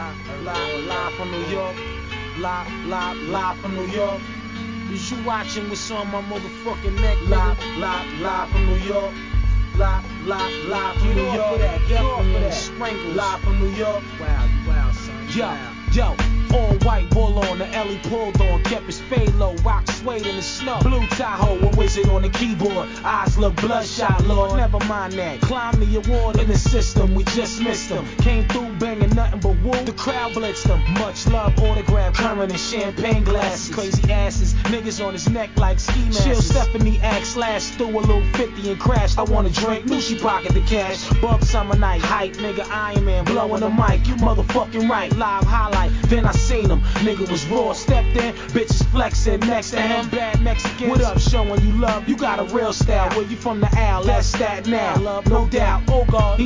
Live from New York. Live from New York. Is you watching what's on my motherfucking neck, nigga? Live from New York. Live from New York. Get off of that. Strangles. Live from New York. Wow, son. Yo. All white bull on, the Ellie pulled on, kept his fade low, rock suede in the snow. Blue Tahoe, a wizard on the keyboard, eyes look bloodshot, Lord, never mind that. Climb the award in the system, we just missed him. Came through banging nothing but woo, the crowd blitzed him. Much love, autograph, current and champagne glasses. Crazy asses, niggas on his neck like ski masks. Chill Stephanie act, slashed through a little 50 and crashed. I want a drink, knew she pocket the cash. Bug summer night, hype, nigga, Iron Man, blowing the mic, you motherfucking right. Live highlight, then I seen him, nigga was raw, stepped in, bitches flexing next to him, bad Mexicans. What up, showing you love, you got a real style. Where you from the Al, that's that now, love, no doubt. Oh God,